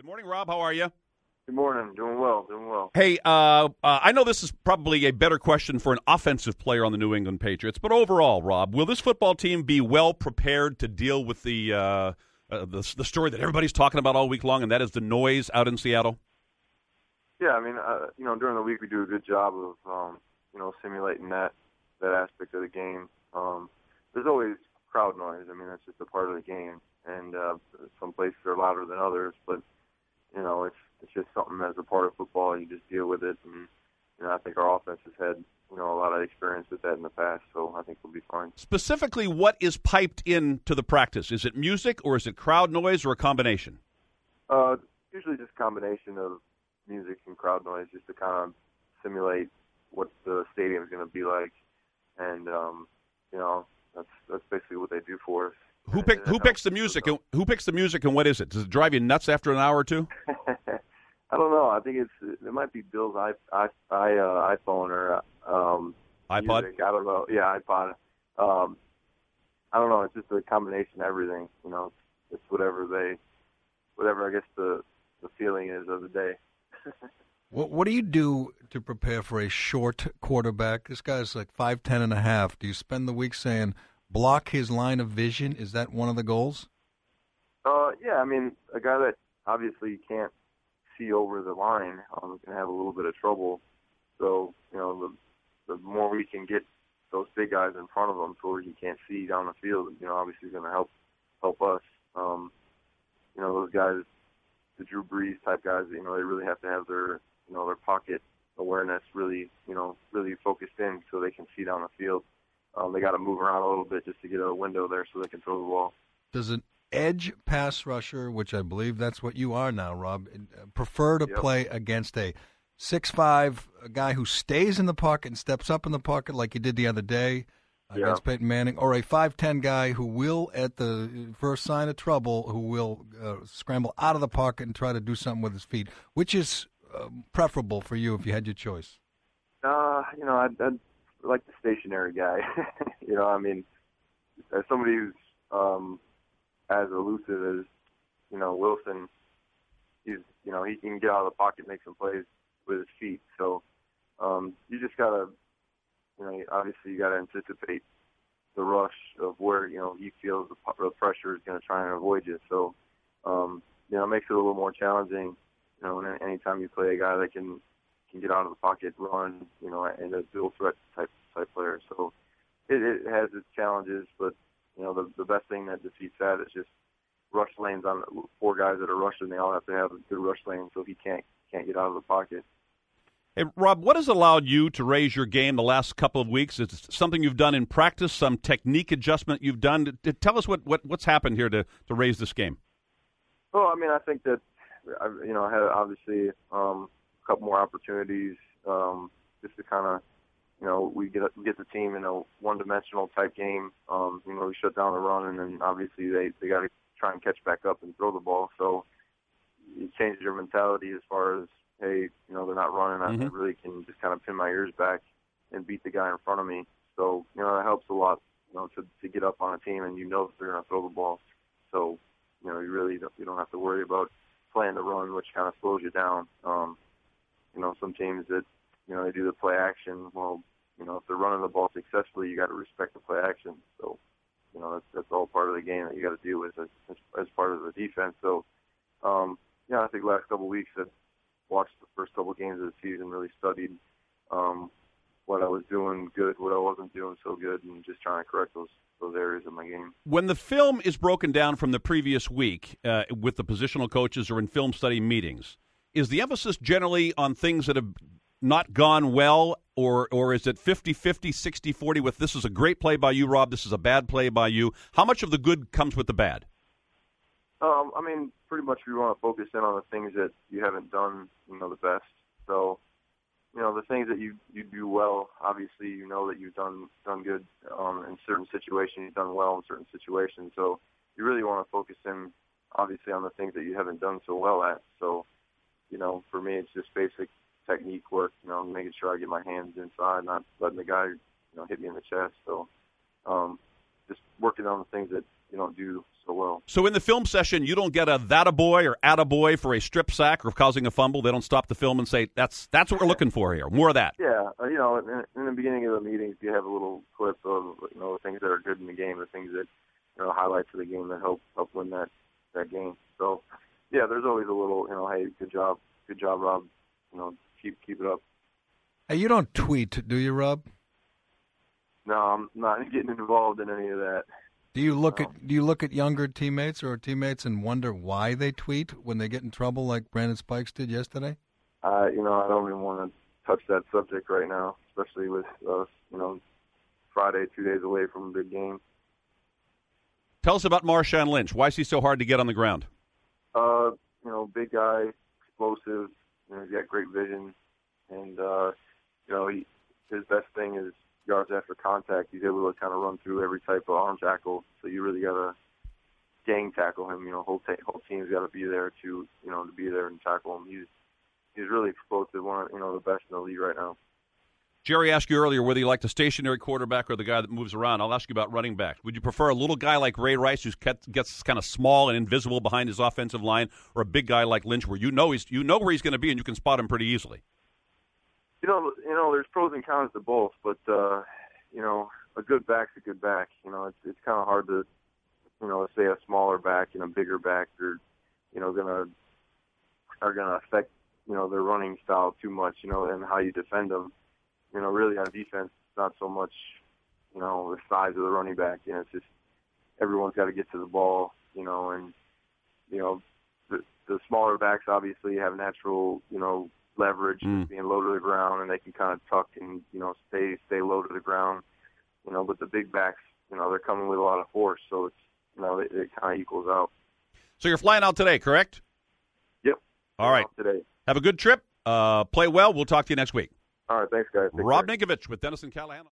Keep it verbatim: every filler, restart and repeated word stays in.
Good morning, Rob. How are you? Good morning. Doing well. Doing well. Hey, uh, uh, I know this is probably a better question for an offensive player on the New England Patriots, but overall, Rob, will this football team be well prepared to deal with the uh, uh, the, the story that everybody's talking about all week long, and that is the noise out in Seattle? Yeah, I mean, uh, you know, during the week we do a good job of, um, you know, simulating that that aspect of the game. Um, there's always crowd noise. I mean, that's just a part of the game, and uh, some places are louder than others, but you know, it's it's just something that's a part of football. You just deal with it, and you know, I think our offense has had you know a lot of experience with that in the past, so I think we'll be fine. Specifically, what is piped into the practice? Is it music, or is it crowd noise, or a combination? Uh, usually just a combination of music and crowd noise, just to kind of simulate what the stadium is going to be like, and um, you know, that's that's basically what they do for us. Who pick, Who picks the music? And, who picks the music, and what is it? Does it drive you nuts after an hour or two? I don't know. I think it's it might be Bill's i, I, I uh, iPhone or um, iPod. Music. I don't know. Yeah, iPod. Um, I don't know. It's just a combination of everything. You know, it's, it's whatever they, whatever I guess the the feeling is of the day. What What do you do to prepare for a short quarterback? This guy's like five ten and a half. Do you spend the week saying, block his line of vision? Is that one of the goals? Uh, yeah, I mean, a guy that obviously can't see over the line um, can have a little bit of trouble. So, you know, the the more we can get those big guys in front of him to where he can't see down the field, you know, obviously going to help help us. Um, you know, those guys, the Drew Brees type guys, you know, they really have to have their, you know, their pocket awareness really, you know, really focused in so they can see down the field. Um, they got to move around a little bit just to get a window there so they can throw the ball. Does an edge pass rusher, which I believe that's what you are now, Rob, prefer to Yep. play against a six five a guy who stays in the pocket and steps up in the pocket like he did the other day against Yeah. Peyton Manning, or a five ten guy who will, at the first sign of trouble, who will uh, scramble out of the pocket and try to do something with his feet? Which is uh, preferable for you if you had your choice? Uh, you know, I'd, I'd like the stationary guy. you know, I mean, as somebody who's um, as elusive as, you know, Wilson, he's, you know, he can get out of the pocket, make some plays with his feet. So um, you just got to, you know, obviously you got to anticipate the rush of where, you know, he feels the, the pressure is going to try and avoid you. So, um, you know, it makes it a little more challenging, you know, and anytime you play a guy that can, can get out of the pocket, run, you know, and a dual threat type type player. So it, it has its challenges, but, you know, the, the best thing that defeats that is just rush lanes on four guys that are rushing. They all have to have a good rush lane so he can't can't get out of the pocket. Hey, Rob, what has allowed you to raise your game the last couple of weeks? Is it something you've done in practice, some technique adjustment you've done? Tell us what, what, what's happened here to, to raise this game. Well, I mean, I think that, you know, I had obviously um, a couple more opportunities um, just to kind of, you know, we get we get the team in a one-dimensional type game. Um, you know, we shut down the run, and then obviously they, they got to try and catch back up and throw the ball. So you change your mentality as far as, hey, you know, they're not running. I, Mm-hmm. I really can just kind of pin my ears back and beat the guy in front of me. So, you know, that helps a lot, you know, to, to get up on a team and you know that they're going to throw the ball. So, you know, you really don't, you don't have to worry about playing the run, which kind of slows you down. Um, you know, some teams that, you know, they do the play action. Well, you know, if they're running the ball successfully, you got to respect the play action. So, you know, that's, that's all part of the game that you got to deal with as, as, as part of the defense. So, um, yeah, I think the last couple of weeks I've watched the first couple of games of the season, really studied um, what I was doing good, what I wasn't doing so good, and just trying to correct those those areas of my game. When the film is broken down from the previous week uh, with the positional coaches or in film study meetings, is the emphasis generally on things that have not gone well, or or is it fifty-fifty, sixty-forty with this is a great play by you, Rob, this is a bad play by you? How much of the good comes with the bad? Um, I mean, pretty much we want to focus in on the things that you haven't done, you know, the best. So, you know, the things that you, you do well, obviously you know that you've done done good um, in certain situations, you've done well in certain situations. So you really want to focus in, obviously, on the things that you haven't done so well at. So, you know, for me, it's just basic technique work, you know, making sure I get my hands inside, not letting the guy, you know, hit me in the chest. So um, just working on the things that you don't do so well. So in the film session, you don't get a that a boy or at a boy for a strip sack or causing a fumble. They don't stop the film and say that's that's what we're looking for here. More of that. Yeah, uh, you know, in, in the beginning of the meetings, you have a little clip of you know the things that are good in the game, the things that you know highlights of the game that help help win that that game. So yeah, there's always a little you know, hey, good job, good job, Rob. You know, keep keep it up. Hey, you don't tweet, do you, Rob? No, I'm not getting involved in any of that. Do you look no. at do you look at younger teammates or teammates and wonder why they tweet when they get in trouble, like Brandon Spikes did yesterday? Uh, you know, I don't even want to touch that subject right now, especially with us, you know, Friday, two days away from a big game. Tell us about Marshawn Lynch. Why is he so hard to get on the ground? Uh, you know, big guy, explosive. You know, he's got great vision, and uh, you know, he his best thing is yards after contact. He's able to kind of run through every type of arm tackle. So you really got to gang tackle him. You know, whole ta- whole team's got to be there to you know to be there and tackle him. He's he's really explosive. One of you know the best in the league right now. Jerry asked you earlier whether you like the stationary quarterback or the guy that moves around. I'll ask you about running back. Would you prefer a little guy like Ray Rice who gets kind of small and invisible behind his offensive line, or a big guy like Lynch where you know he's you know where he's going to be and you can spot him pretty easily? You know, you know, there's pros and cons to both, but uh, you know, a good back's a good back. You know, it's it's kind of hard to, you know, say a smaller back and a bigger back are, you know, gonna are gonna affect you know their running style too much. You know, and how you defend them. You know, really on defense, it's not so much, you know, the size of the running back. You know, it's just everyone's got to get to the ball. You know, and you know, the the smaller backs obviously have natural, you know. leverage mm. being low to the ground, and they can kind of tuck and you know stay stay low to the ground, you know. But the big backs, you know, they're coming with a lot of force, so it's you know it, it kind of equals out. So you're flying out today, correct? Yep. All right. Today. Have a good trip. Uh, play well. We'll talk to you next week. All right. Thanks, guys. Take Rob care. Ninkovich with Dennis and Callahan.